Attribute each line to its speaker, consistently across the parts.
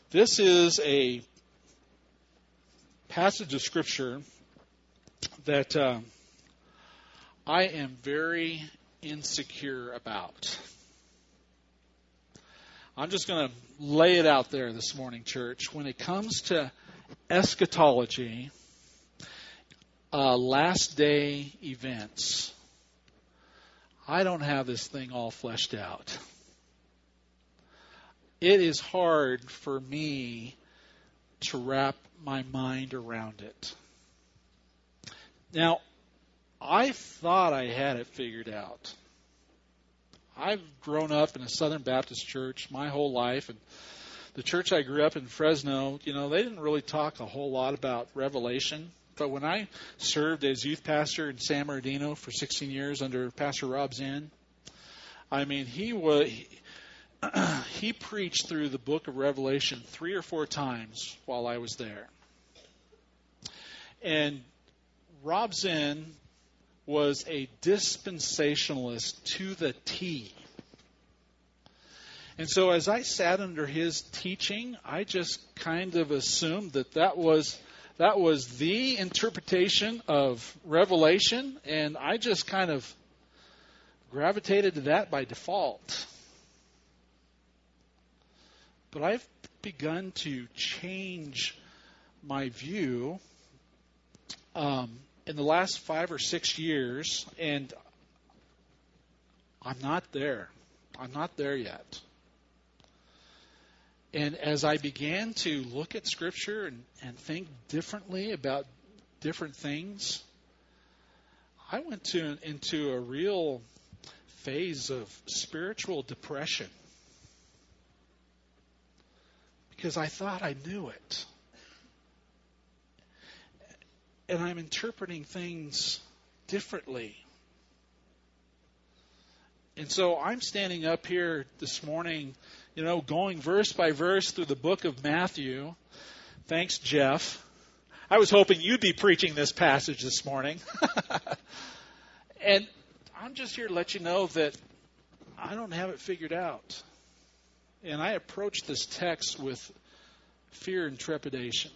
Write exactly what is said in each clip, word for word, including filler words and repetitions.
Speaker 1: This is a passage of Scripture that uh, I am very insecure about. I'm just going to lay it out there this morning, church. When it comes to eschatology, uh, last day events, I don't have this thing all fleshed out. It is hard for me to wrap my mind around it. Now, I thought I had it figured out. I've grown up in a Southern Baptist church my whole life, and the church I grew up in, Fresno, you know, they didn't really talk a whole lot about Revelation. But when I served as youth pastor in San Bernardino for sixteen years under Pastor Rob Zinn, I mean, he was... He, He preached through the book of Revelation three or four times while I was there. And Rob Zinn was a dispensationalist to the T. And so as I sat under his teaching, I just kind of assumed that that was, that was the interpretation of Revelation, and I just kind of gravitated to that by default. But I've begun to change my view um, in the last five or six years, and I'm not there. I'm not there yet. And as I began to look at Scripture and, and think differently about different things, I went to into a real phase of spiritual depression. Because I thought I knew it. And I'm interpreting things differently. And so I'm standing up here this morning, you know, going verse by verse through the book of Matthew. Thanks, Jeff. I was hoping you'd be preaching this passage this morning. And I'm just here to let you know that I don't have it figured out. And I approach this text with fear and trepidation.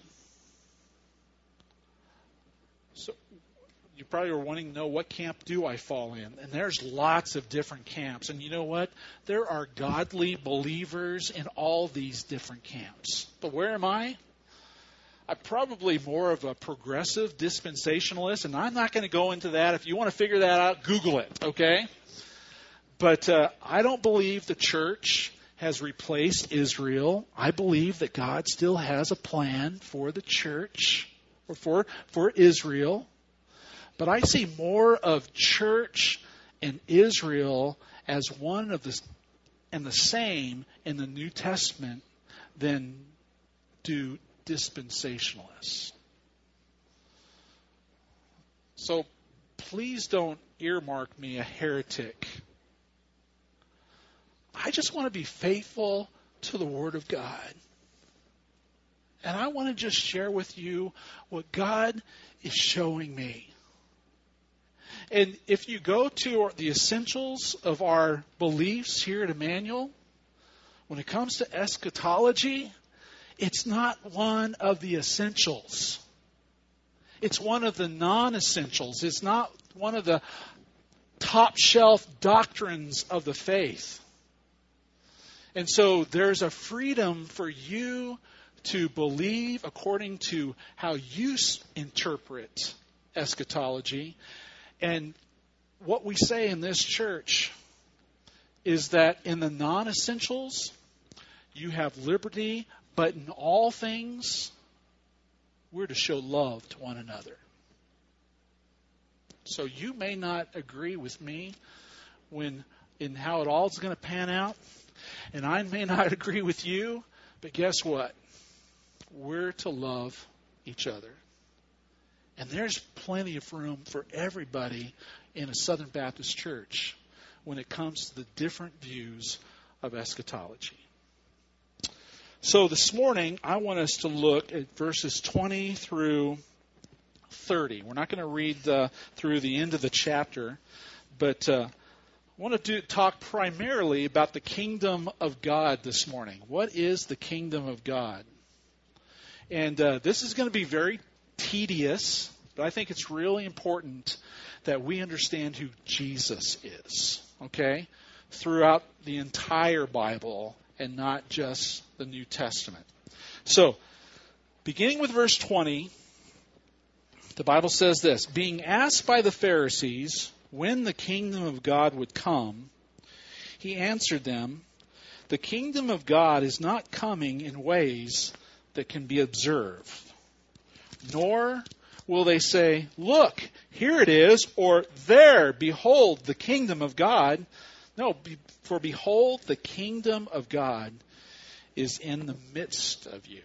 Speaker 1: So you probably are wanting to know, what camp do I fall in? And there's lots of different camps. And you know what? There are godly believers in all these different camps. But where am I? I'm probably more of a progressive dispensationalist, and I'm not going to go into that. If you want to figure that out, Google it, okay? But uh, I don't believe the church has replaced Israel. I believe that God still has a plan for the church, or for, for Israel. But I see more of church and Israel as one of the and the same in the New Testament than do dispensationalists. So please don't earmark me a heretic. I just want to be faithful to the Word of God. And I want to just share with you what God is showing me. And if you go to the essentials of our beliefs here at Emmanuel, when it comes to eschatology, it's not one of the essentials. It's one of the non-essentials. It's not one of the top shelf doctrines of the faith. And so there's a freedom for you to believe according to how you interpret eschatology. And what we say in this church is that in the non-essentials, you have liberty, but in all things, we're to show love to one another. So you may not agree with me when in how it all is going to pan out. And I may not agree with you, but guess what? We're to love each other. And there's plenty of room for everybody in a Southern Baptist church when it comes to the different views of eschatology. So this morning, I want us to look at verses twenty through thirty. We're not going to read uh, through the end of the chapter, but uh, I want to do, talk primarily about the kingdom of God this morning. What is the kingdom of God? And uh, this is going to be very tedious, but I think it's really important that we understand who Jesus is, okay, throughout the entire Bible and not just the New Testament. So, beginning with verse twenty, the Bible says this, being asked by the Pharisees when the kingdom of God would come, he answered them, the kingdom of God is not coming in ways that can be observed. Nor will they say, look, here it is, or there, behold, the kingdom of God. No, for behold, the kingdom of God is in the midst of you.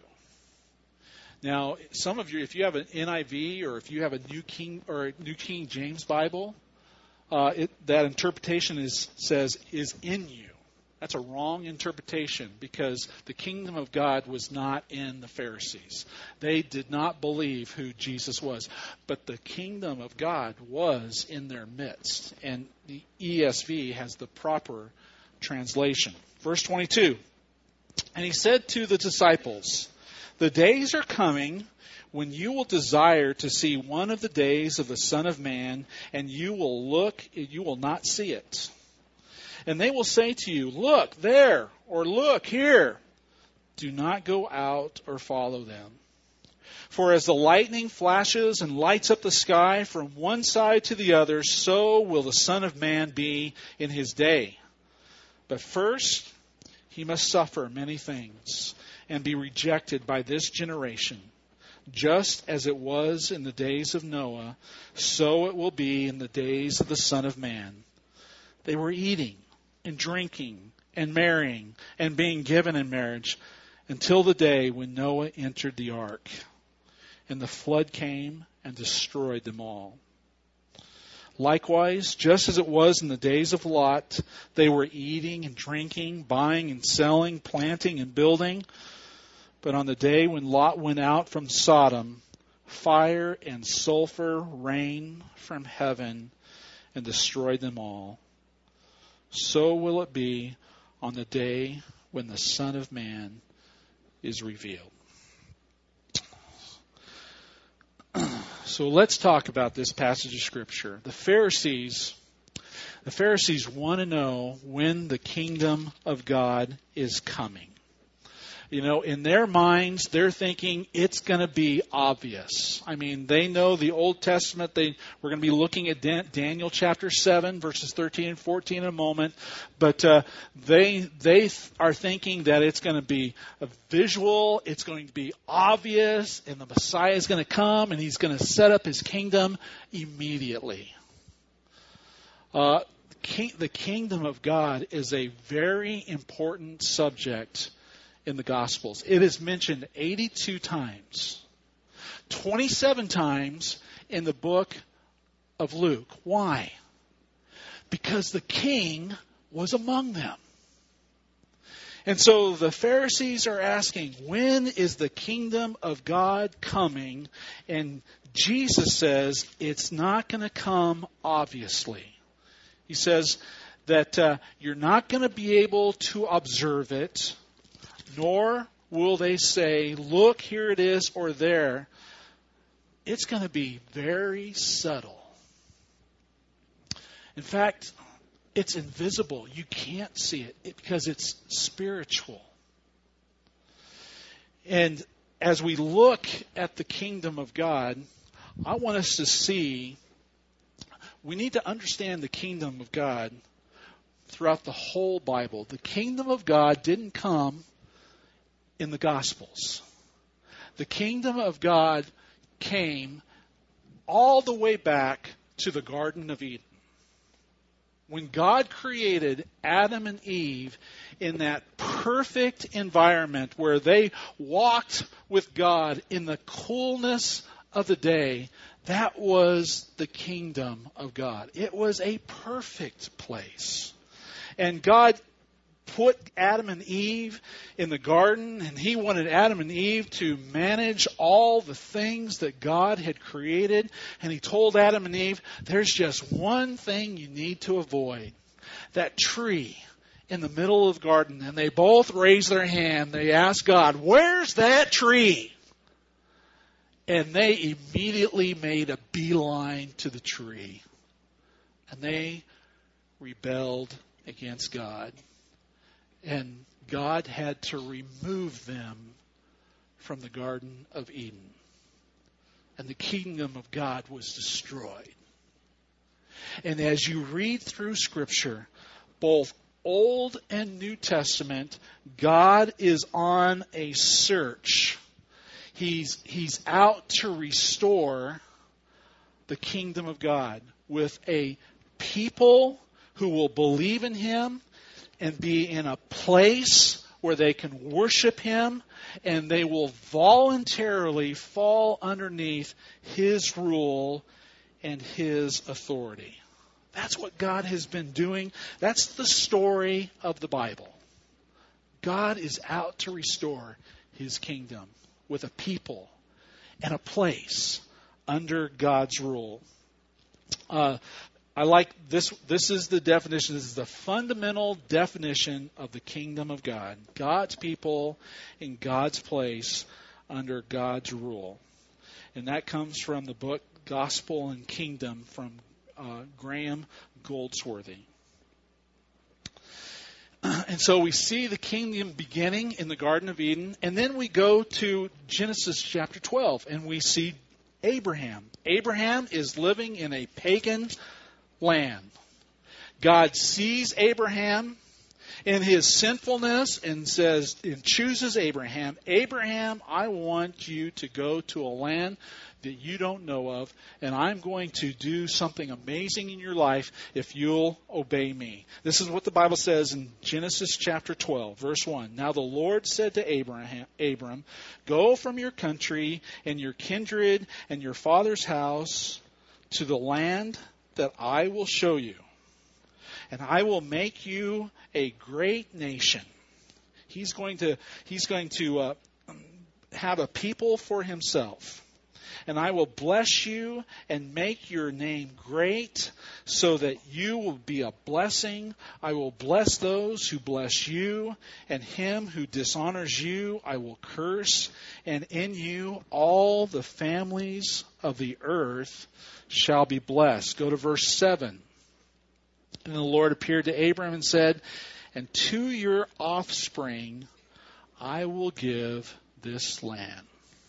Speaker 1: Now, some of you, if you have an N I V or if you have a New King or a New King James Bible, uh, it, that interpretation is says is in you. That's a wrong interpretation because the kingdom of God was not in the Pharisees. They did not believe who Jesus was. But the kingdom of God was in their midst. And the E S V has the proper translation. Verse twenty-two. And he said to the disciples, the days are coming when you will desire to see one of the days of the Son of Man, and you will look, you will not see it. And they will say to you, look there, or look here. Do not go out or follow them. For as the lightning flashes and lights up the sky from one side to the other, so will the Son of Man be in his day. But first, he must suffer many things and be rejected by this generation. Just as it was in the days of Noah, so it will be in the days of the Son of Man. They were eating and drinking and marrying and being given in marriage until the day when Noah entered the ark. And the flood came and destroyed them all. Likewise, just as it was in the days of Lot, they were eating and drinking, buying and selling, planting and building. But on the day when Lot went out from Sodom, fire and sulfur rained from heaven and destroyed them all. So will it be on the day when the Son of Man is revealed. So let's talk about this passage of Scripture. The Pharisees, the Pharisees want to know when the kingdom of God is coming. You know, in their minds, they're thinking it's going to be obvious. I mean, they know the Old Testament. They We're going to be looking at Dan, Daniel chapter seven, verses thirteen and fourteen in a moment. But uh, they they th- are thinking that it's going to be a visual, it's going to be obvious, and the Messiah is going to come, and he's going to set up his kingdom immediately. Uh, king, the kingdom of God is a very important subject in the Gospels. It is mentioned eighty-two times. twenty-seven times in the book of Luke. Why? Because the king was among them. And so the Pharisees are asking, when is the kingdom of God coming? And Jesus says, it's not going to come obviously. He says that uh, you're not going to be able to observe it, nor will they say, look, here it is, or there. It's going to be very subtle. In fact, it's invisible. You can't see it because it's spiritual. And as we look at the kingdom of God, I want us to see, we need to understand the kingdom of God throughout the whole Bible. The kingdom of God didn't come in the Gospels. The kingdom of God came all the way back to the Garden of Eden. When God created Adam and Eve in that perfect environment where they walked with God in the coolness of the day, that was the kingdom of God. It was a perfect place. And God put Adam and Eve in the garden, and he wanted Adam and Eve to manage all the things that God had created. And he told Adam and Eve, there's just one thing you need to avoid. that tree in the middle of the garden, and they both raise their hand. They ask God, where's that tree? And they immediately made a beeline to the tree. And they rebelled against God. And God had to remove them from the Garden of Eden. And the kingdom of God was destroyed. And as you read through Scripture, both Old and New Testament, God is on a search. He's, he's out to restore the kingdom of God with a people who will believe in Him and be in a place where they can worship Him, and they will voluntarily fall underneath His rule and His authority. That's what God has been doing. That's the story of the Bible. God is out to restore His kingdom with a people and a place under God's rule. Uh, I like this. This is the definition. This is the fundamental definition of the kingdom of God. God's people in God's place under God's rule. And that comes from the book Gospel and Kingdom from uh, Graham Goldsworthy. And so we see the kingdom beginning in the Garden of Eden. And then we go to Genesis chapter twelve and we see Abraham. Abraham is living in a pagan land. God sees Abraham in his sinfulness and says, and chooses Abraham. Abraham, I want you to go to a land that you don't know of, and I'm going to do something amazing in your life if you'll obey me. This is what the Bible says in Genesis chapter twelve, verse one. Now the Lord said to Abraham, Abram, go from your country and your kindred and your father's house to the land that I will show you, and I will make you a great nation. He's going to, he's going to uh, have a people for himself. And I will bless you and make your name great so that you will be a blessing. I will bless those who bless you, and him who dishonors you I will curse. And in you all the families of the earth shall be blessed. Go to verse seven. And the Lord appeared to Abram and said, and to your offspring I will give this land.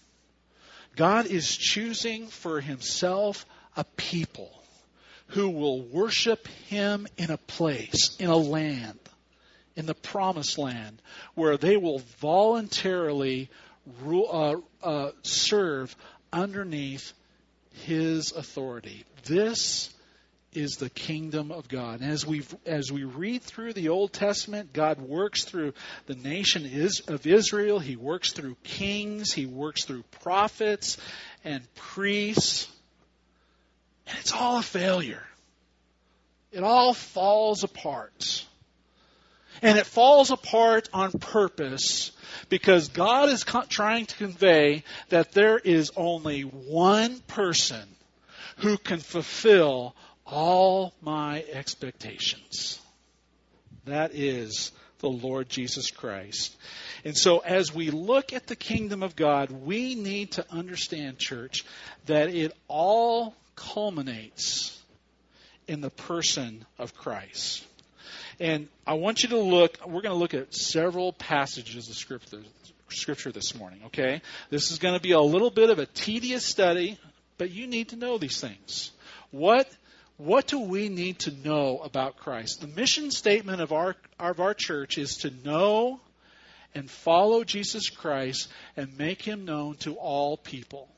Speaker 1: God is choosing for himself a people who will worship him in a place, in a land, in the promised land, where they will voluntarily rule, uh, uh, serve underneath his authority. This is the kingdom of God. And as we as we read through the Old Testament, God works through the nation of Israel. He works through kings. He works through prophets and priests. And it's all a failure. It all falls apart. And it falls apart on purpose because God is co- trying to convey that there is only one person who can fulfill all my expectations. That is the Lord Jesus Christ. And so as we look at the kingdom of God, we need to understand, church, that it all culminates in the person of Christ. And I want you to look, we're going to look at several passages of scripture, scripture this morning, okay? This is going to be a little bit of a tedious study, but you need to know these things. What What do we need to know about Christ? The mission statement of our of our church is to know and follow Jesus Christ and make him known to all people.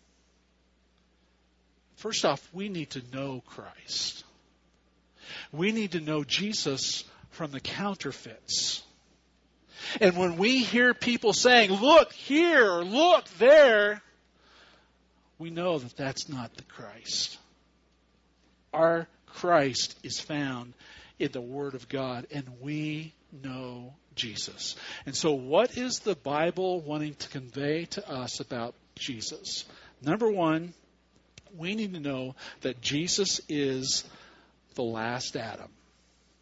Speaker 1: First off, we need to know Christ. We need to know Jesus from the counterfeits. And when we hear people saying, look here, look there, we know that that's not the Christ. Our Christ is found in the Word of God, and we know Jesus. And so what is the Bible wanting to convey to us about Jesus? Number one, we need to know that Jesus is the last Adam.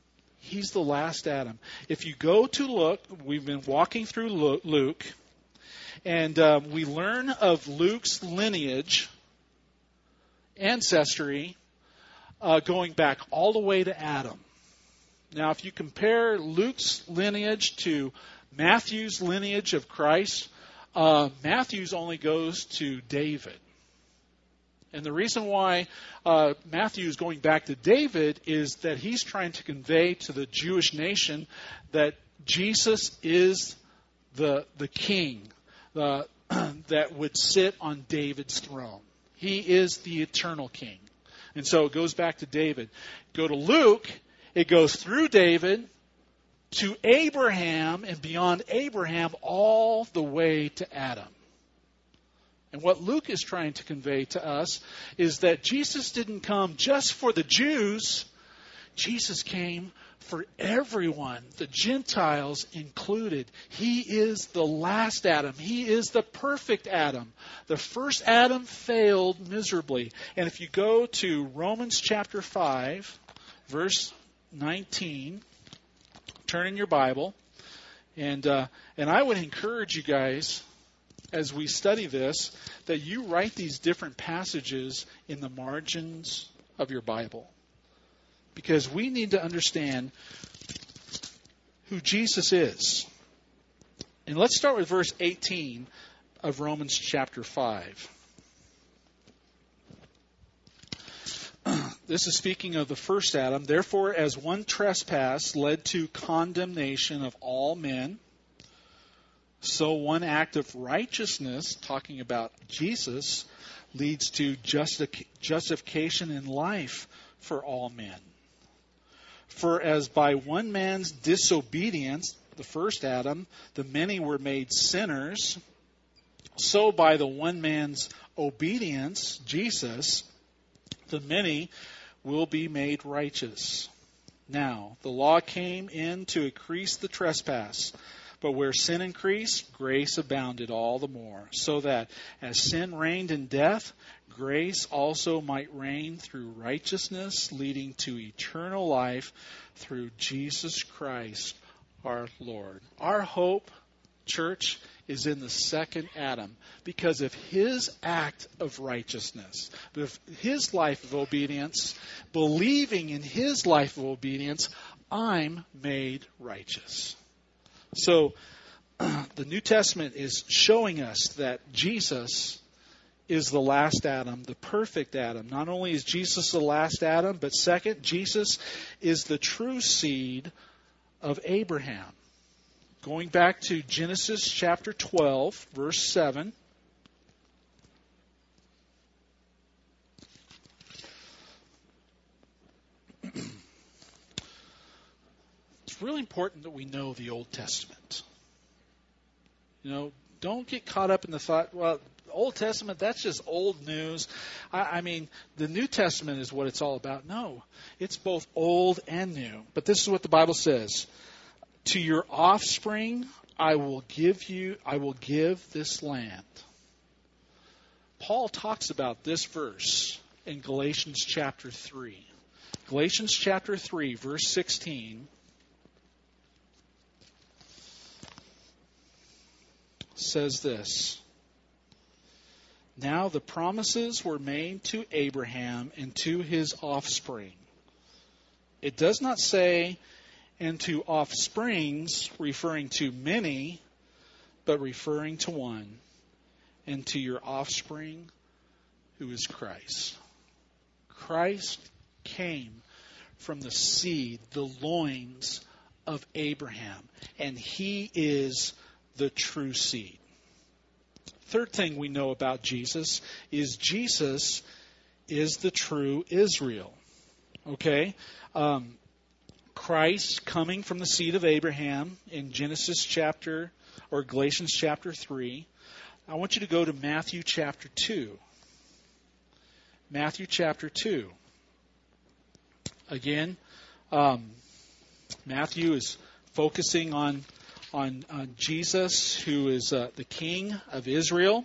Speaker 1: He's the last Adam. If you go to look, we've been walking through Luke, and um, we learn of Luke's lineage, ancestry, uh, going back all the way to Adam. Now, if you compare Luke's lineage to Matthew's lineage of Christ, uh, Matthew's only goes to David. And the reason why uh, Matthew is going back to David is that he's trying to convey to the Jewish nation that Jesus is the the king uh, that would sit on David's throne. He is the eternal king. And so it goes back to David. Go to Luke, it goes through David to Abraham, and beyond Abraham all the way to Adam. And what Luke is trying to convey to us is that Jesus didn't come just for the Jews. Jesus came for everyone, the Gentiles included. He is the last Adam. He is the perfect Adam. The first Adam failed miserably. And if you go to Romans chapter five, verse nineteen, turn in your Bible, and uh, and I would encourage you guys, as we study this, that you write these different passages in the margins of your Bible. Because we need to understand who Jesus is. And let's start with verse eighteen of Romans chapter five. This is speaking of the first Adam. Therefore, as one trespass led to condemnation of all men, so one act of righteousness, talking about Jesus, leads to justic- justification in life for all men. For as by one man's disobedience, the first Adam, the many were made sinners, so by the one man's obedience, Jesus, the many will be made righteous. Now, the law came in to increase the trespass. But where sin increased, grace abounded all the more, so that as sin reigned in death, grace also might reign through righteousness, leading to eternal life through Jesus Christ our Lord. Our hope, church, is in the second Adam because of his act of righteousness, of his life of obedience. Believing in his life of obedience, I'm made righteous. So the New Testament is showing us that Jesus is the last Adam, the perfect Adam. Not only is Jesus the last Adam, but second, Jesus is the true seed of Abraham. Going back to Genesis chapter twelve, verse seven. It's really important that we know the Old Testament. You know, don't get caught up in the thought, well, the Old Testament, that's just old news. I, I mean, the New Testament is what it's all about. No, it's both old and new. But this is what the Bible says. To your offspring, I will give you, I will give this land. Paul talks about this verse in Galatians chapter three. Galatians chapter three, verse sixteen. Says this. Now the promises were made to Abraham and to his offspring. It does not say, and to offsprings, referring to many, but referring to one, and to your offspring, who is Christ. Christ came from the seed, the loins of Abraham, and he is the true seed. Third thing we know about Jesus is Jesus is the true Israel. Okay? Um, Christ coming from the seed of Abraham in Genesis chapter, or Galatians chapter three. I want you to go to Matthew chapter two. Matthew chapter two. Again, um, Matthew is focusing on On, on Jesus, who is uh, the King of Israel.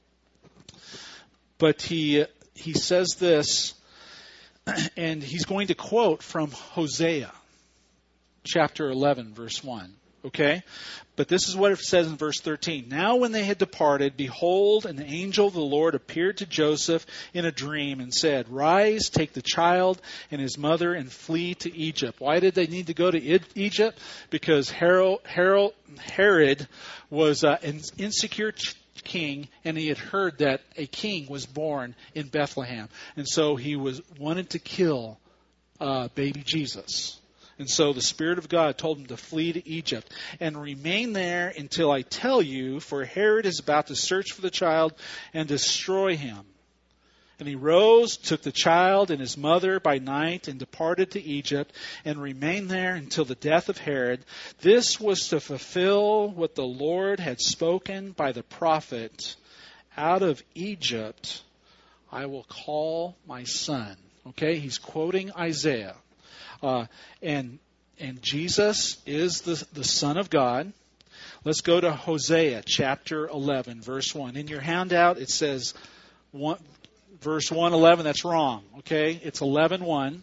Speaker 1: But he he says this, and he's going to quote from Hosea. chapter eleven, verse one. Okay? But this is what it says in verse thirteen. Now when they had departed, behold, an angel of the Lord appeared to Joseph in a dream and said, Rise, take the child and his mother and flee to Egypt. Why did they need to go to Egypt? Because Herod, Herod was uh, an insecure king, and he had heard that a king was born in Bethlehem. And so he was wanted to kill uh, baby Jesus. And so the Spirit of God told him to flee to Egypt and remain there until I tell you, for Herod is about to search for the child and destroy him. And he rose, took the child and his mother by night and departed to Egypt and remained there until the death of Herod. This was to fulfill what the Lord had spoken by the prophet, out of Egypt I will call my son. Okay, he's quoting Isaiah. Uh, and and Jesus is the, the Son of God. Let's go to Hosea chapter eleven, verse one. In your handout, it says one, verse one eleven. That's wrong. Okay, it's eleven one.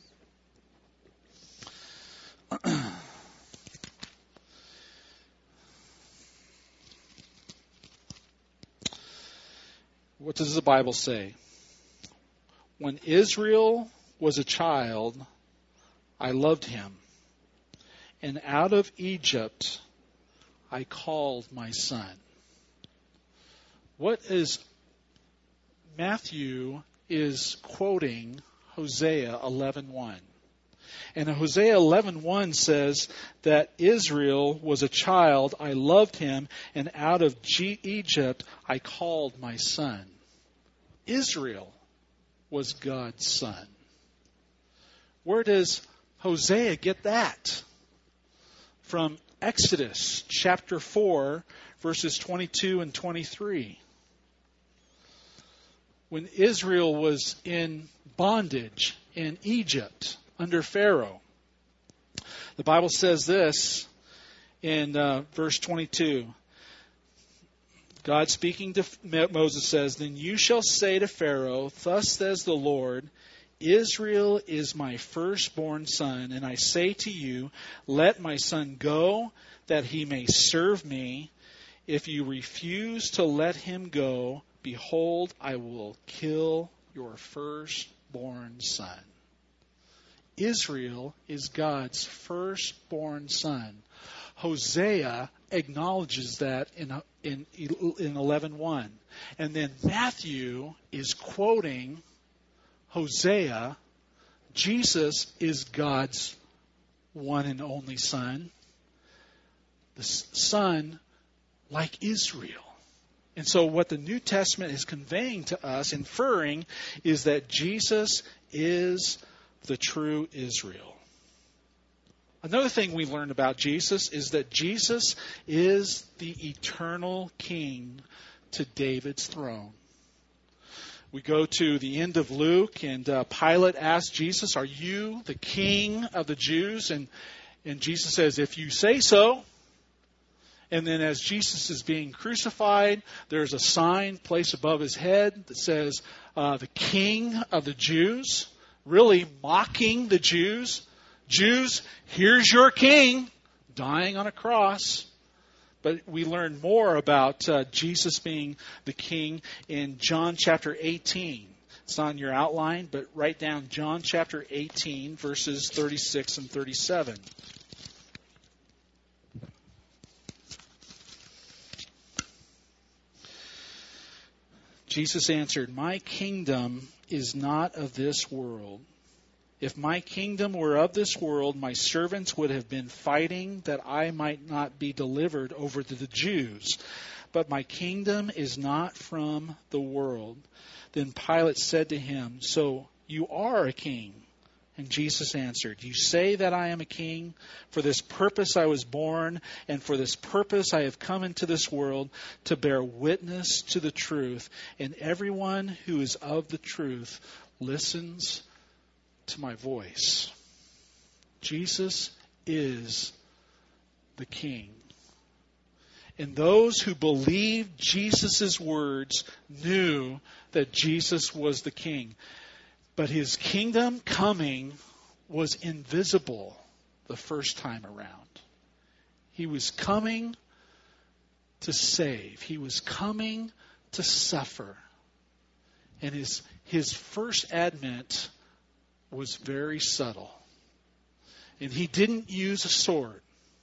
Speaker 1: What does the Bible say? When Israel was a child, I loved him, and out of Egypt I called my son. What is Matthew is quoting Hosea eleven one. And Hosea eleven one says that Israel was a child, I loved him, and out of G- Egypt I called my son. Israel was God's son. Where does Hosea get that? From Exodus chapter four, verses twenty-two and twenty-three. When Israel was in bondage in Egypt under Pharaoh, the Bible says this in uh, verse twenty-two. God speaking to Moses says, Then you shall say to Pharaoh, Thus says the Lord, Israel is my firstborn son, and I say to you, let my son go, that he may serve me. If you refuse to let him go, behold, I will kill your firstborn son. Israel is God's firstborn son. Hosea acknowledges that in in in eleven one, and then Matthew is quoting Hosea. Jesus is God's one and only son, the son like Israel. And so what the New Testament is conveying to us, inferring, is that Jesus is the true Israel. Another thing we learn about Jesus is that Jesus is the eternal king to David's throne. We go to the end of Luke, and uh, Pilate asks Jesus, are you the king of the Jews? And, and Jesus says, if you say so. And then as Jesus is being crucified, there's a sign placed above his head that says, uh, the king of the Jews, really mocking the Jews. Jews, here's your king, dying on a cross. But we learn more about uh, Jesus being the king in John chapter eighteen. It's not in your outline, but write down John chapter eighteen, verses thirty-six and thirty-seven. Jesus answered, my kingdom is not of this world. If my kingdom were of this world, my servants would have been fighting that I might not be delivered over to the Jews. But my kingdom is not from the world. Then Pilate said to him, so you are a king? And Jesus answered, you say that I am a king? For this purpose I was born, and for this purpose I have come into this world, to bear witness to the truth. And everyone who is of the truth listens to my voice. Jesus is the king. And those who believed Jesus' words knew that Jesus was the king. But his kingdom coming was invisible. the first time around. He was coming to save. He was coming to suffer. And his, his first advent was very subtle. And he didn't use a sword.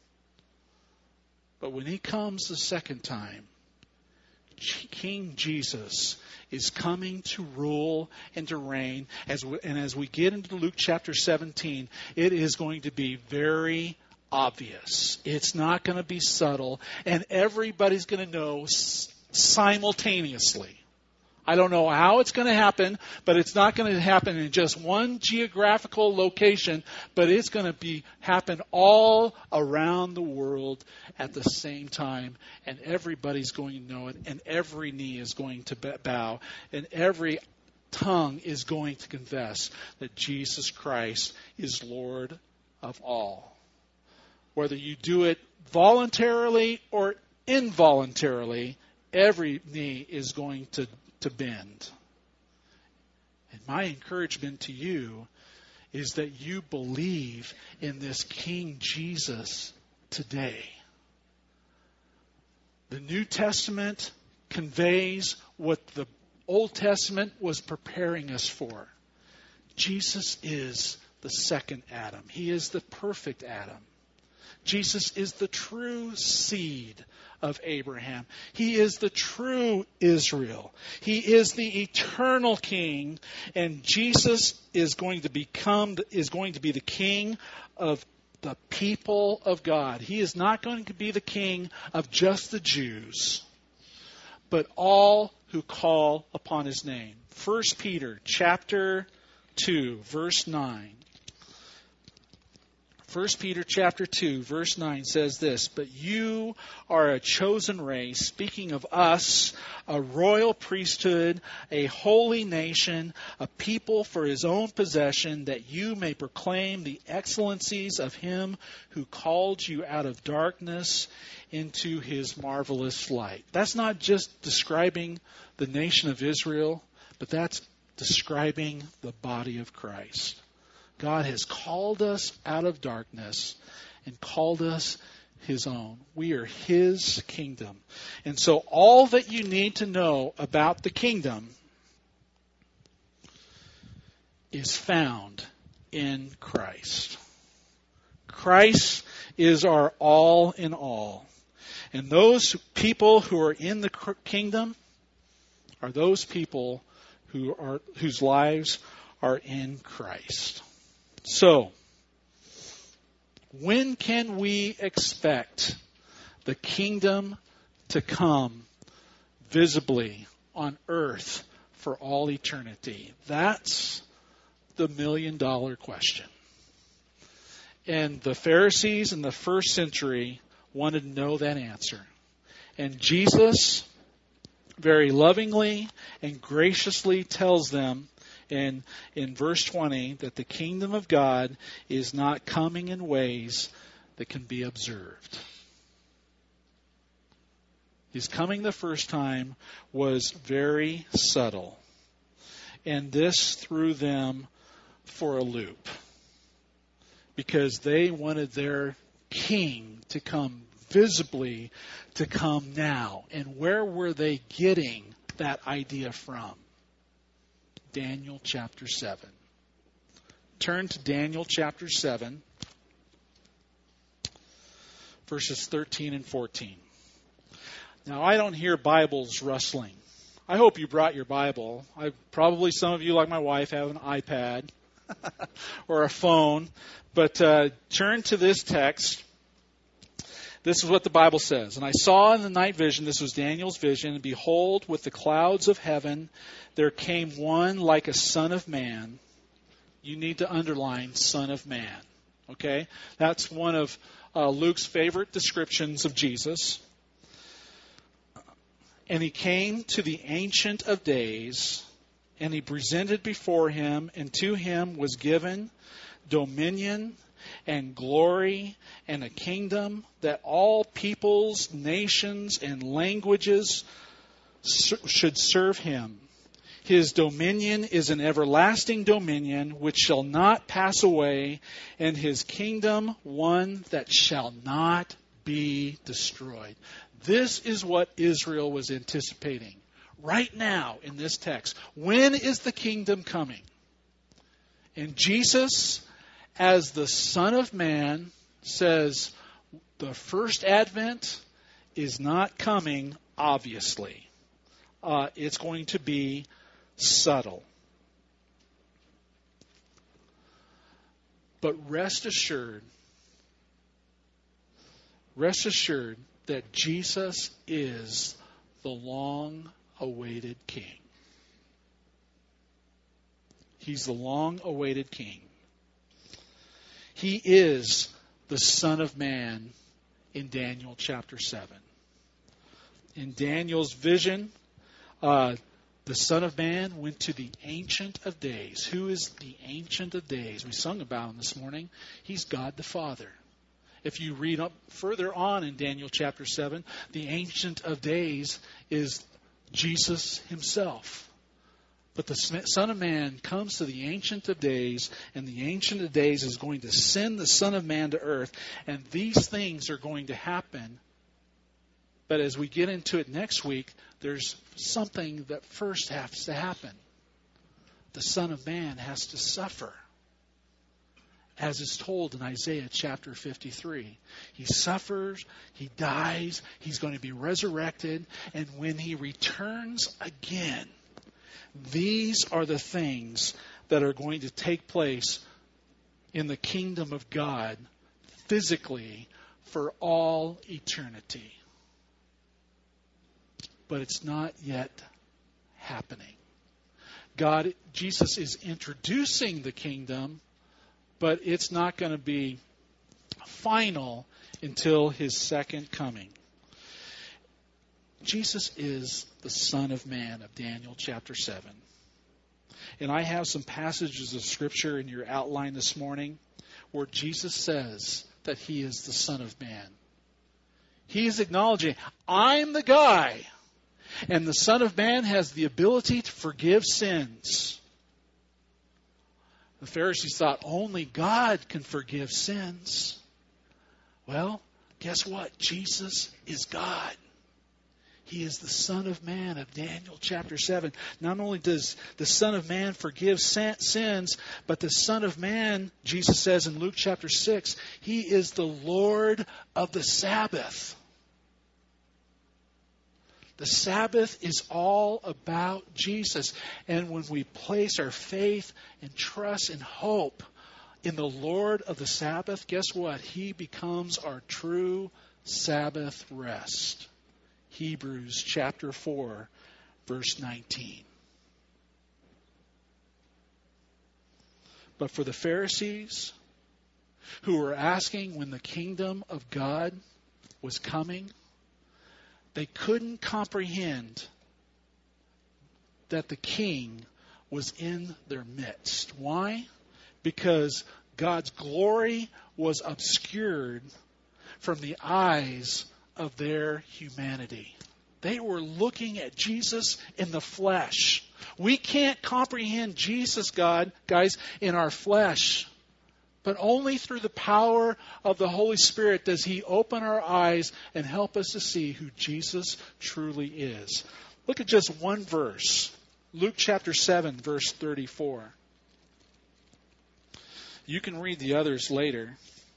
Speaker 1: But when he comes the second time, King Jesus is coming to rule and to reign. As we, and as we get into Luke chapter seventeen, it is going to be very obvious. It's not going to be subtle. And everybody's going to know s- simultaneously. I don't know how it's going to happen, but it's not going to happen in just one geographical location, but it's going to be happen all around the world at the same time, and everybody's going to know it, and every knee is going to bow, and every tongue is going to confess that Jesus Christ is Lord of all. Whether you do it voluntarily or involuntarily, every knee is going to to bend. And my encouragement to you is that you believe in this King Jesus today. The New Testament conveys what the Old Testament was preparing us for. Jesus is the second Adam. He is the perfect Adam. Jesus is the true seed of Abraham. He is the true Israel. He is the eternal King, and Jesus is going to become is going to be the King of the people of God. He is not going to be the King of just the Jews, but all who call upon his name. First Peter chapter two, verse nine. First Peter chapter two, verse nine says this, "But you are a chosen race," speaking of us, "a royal priesthood, a holy nation, a people for his own possession, that you may proclaim the excellencies of him who called you out of darkness into his marvelous light." That's not just describing the nation of Israel, but that's describing the body of Christ. God has called us out of darkness and called us his own. We are his kingdom. And so all that you need to know about the kingdom is found in Christ. Christ is our all in all. And those people who are in the kingdom are those people who are whose lives are in Christ. So, when can we expect the kingdom to come visibly on earth for all eternity? That's the million dollar question. And the Pharisees in the first century wanted to know that answer. And Jesus very lovingly and graciously tells them in, in verse twenty that the kingdom of God is not coming in ways that can be observed. His coming the first time was very subtle. And this threw them for a loop, because they wanted their king to come visibly, to come now. And where were they getting that idea from? Daniel chapter seven. Turn to Daniel chapter seven, verses thirteen and fourteen. Now, I don't hear Bibles rustling. I hope you brought your Bible. I, probably some of you, like my wife, have an iPad or a phone. But uh, turn to this text. This is what the Bible says. "And I saw in the night vision," this was Daniel's vision, "and behold, with the clouds of heaven, there came one like a son of man." You need to underline son of man. Okay? That's one of uh, Luke's favorite descriptions of Jesus. "And he came to the Ancient of Days, and he presented before him, and to him was given dominion and glory and a kingdom, that all peoples, nations, and languages should serve him. His dominion is an everlasting dominion which shall not pass away, and his kingdom one that shall not be destroyed. This is what Israel was anticipating right now in this text. When is the kingdom coming? And Jesus, as the Son of Man, says the first advent is not coming obviously. Uh, it's going to be subtle. But rest assured, rest assured that Jesus is the long-awaited King. He's the long-awaited King. He is the Son of Man in Daniel chapter seven. In Daniel's vision, uh, the Son of Man went to the Ancient of Days. Who is the Ancient of Days? We sung about him this morning. He's God the Father. If you read up further on in Daniel chapter seven, the Ancient of Days is Jesus himself. But the Son of Man comes to the Ancient of Days, and the Ancient of Days is going to send the Son of Man to earth, and these things are going to happen. But as we get into it next week, there's something that first has to happen. The Son of Man has to suffer, as is told in Isaiah chapter fifty-three. He suffers, he dies, he's going to be resurrected, and when he returns again, these are the things that are going to take place in the kingdom of God physically for all eternity. But it's not yet happening. God, Jesus is introducing the kingdom, but it's not going to be final until his second coming. Jesus is the Son of Man of Daniel chapter seven. And I have some passages of Scripture in your outline this morning where Jesus says that he is the Son of Man. He is acknowledging, I'm the guy. And the Son of Man has the ability to forgive sins. The Pharisees thought only God can forgive sins. Well, guess what? Jesus is God. He is the Son of Man of Daniel chapter seven. Not only does the Son of Man forgive sins, but the Son of Man, Jesus says in Luke chapter six, he is the Lord of the Sabbath. The Sabbath is all about Jesus. And when we place our faith and trust and hope in the Lord of the Sabbath, guess what? He becomes our true Sabbath rest. Hebrews chapter four, verse nineteen. But for the Pharisees, who were asking when the kingdom of God was coming, they couldn't comprehend that the king was in their midst. Why? Because God's glory was obscured from the eyes of their humanity. They were looking at Jesus in the flesh. We can't comprehend Jesus, God, guys, in our flesh. But only through the power of the Holy Spirit does he open our eyes and help us to see who Jesus truly is. Look at just one verse. Luke chapter seven, verse thirty-four. You can read the others later.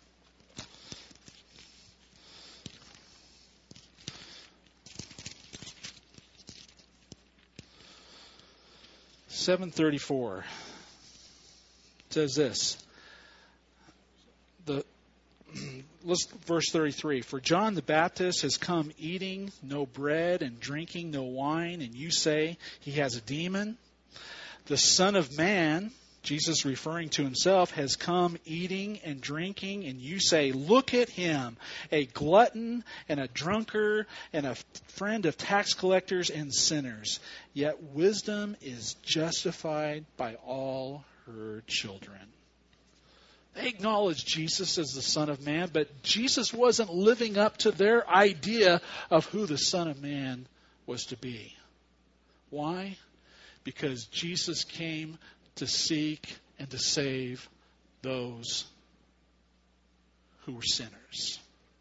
Speaker 1: seven thirty-four says this. The let's verse thirty-three. For John the Baptist has come eating no bread and drinking no wine, and you say he has a demon. The Son of Man, Jesus referring to himself, has come eating and drinking, and you say, look at him, a glutton and a drunkard and a friend of tax collectors and sinners. Yet wisdom is justified by all her children. They acknowledged Jesus as the Son of Man, but Jesus wasn't living up to their idea of who the Son of Man was to be. Why? because Jesus came to seek and to save those who were sinners.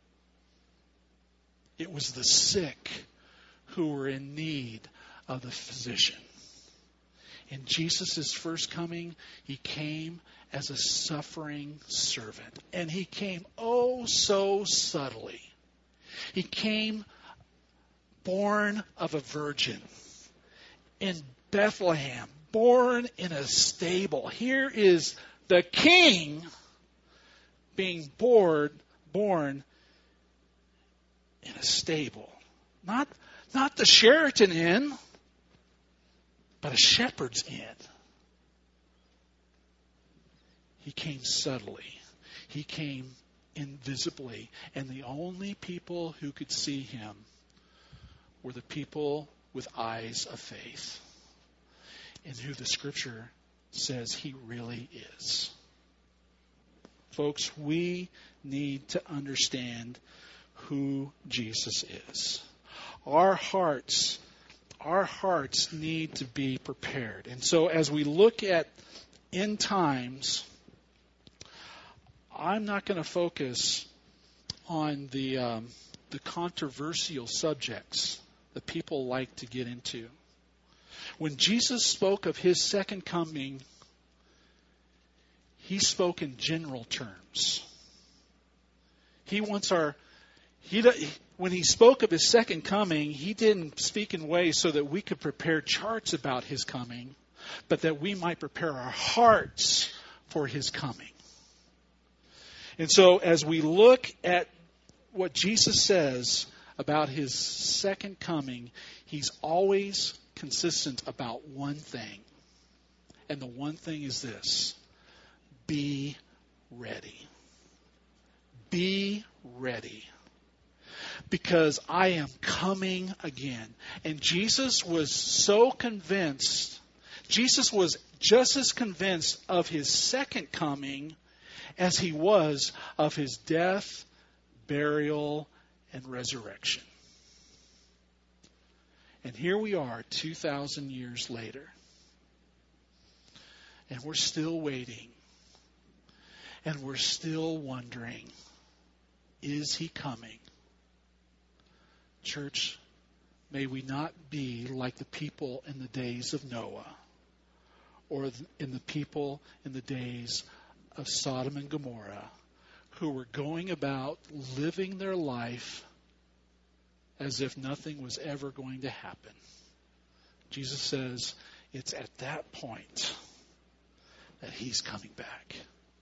Speaker 1: It was the sick who were in need of the physician. In Jesus' first coming, he came as a suffering servant. And he came oh so subtly. He came born of a virgin in Bethlehem, born in a stable. Here is the king being born, born in a stable. Not, not the Sheraton Inn, but a shepherd's inn. He came subtly. He came invisibly. And the only people who could see him were the people with eyes of faith, and who the Scripture says he really is. Folks, we need to understand who Jesus is. Our hearts, our hearts need to be prepared. And so as we look at end times, I'm not going to focus on the um, the controversial subjects that people like to get into. When Jesus spoke of his second coming, he spoke in general terms. He wants our, he, when he spoke of his second coming, he didn't speak in ways so that we could prepare charts about his coming, but that we might prepare our hearts for his coming. And so as we look at what Jesus says about his second coming, he's always consistent about one thing. And the one thing is this: be ready. Be ready. Because I am coming again. And Jesus was so convinced, Jesus was just as convinced of his second coming as he was of his death, burial, and resurrection. And here we are two thousand years later. And we're still waiting. And we're still wondering, is he coming? Church, may we not be like the people in the days of Noah, or in the people in the days of Sodom and Gomorrah, who were going about living their life as if nothing was ever going to happen. Jesus says it's at that point that he's coming back.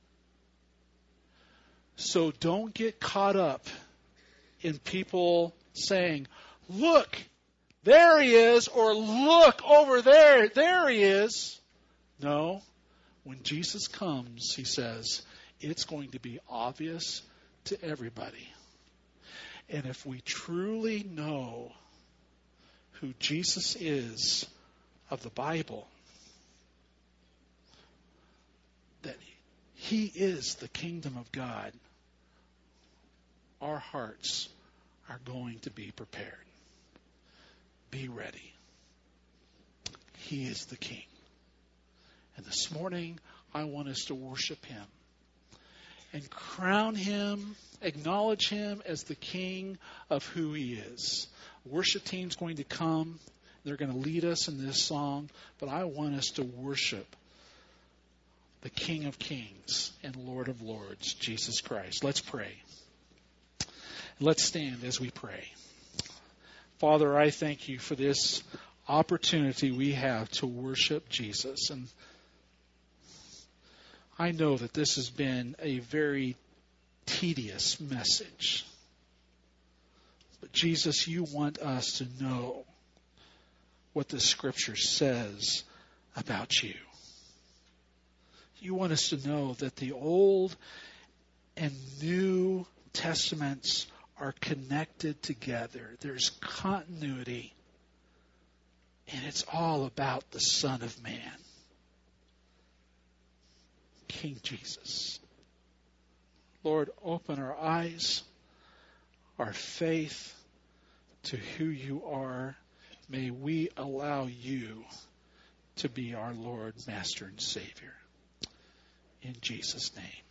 Speaker 1: So don't get caught up in people saying, look, there he is, or look over there, there he is. No, when Jesus comes, he says, it's going to be obvious to everybody. And if we truly know who Jesus is of the Bible, that he is the kingdom of God, our hearts are going to be prepared. Be ready. He is the King. And this morning, I want us to worship him and crown him, acknowledge him as the King of who he is. Worship team's going to come. They're going to lead us in this song, but I want us to worship the King of Kings and Lord of Lords, Jesus Christ. Let's pray. Let's stand as we pray. Father, I thank you for this opportunity we have to worship Jesus. And I know that this has been a very tedious message. But Jesus, you want us to know what the Scripture says about you. You want us to know that the Old and New Testaments are connected together. There's continuity. And it's all about the Son of Man, King Jesus. Lord, open our eyes, our faith to who you are. May we allow you to be our Lord, Master, and Savior. In Jesus' name.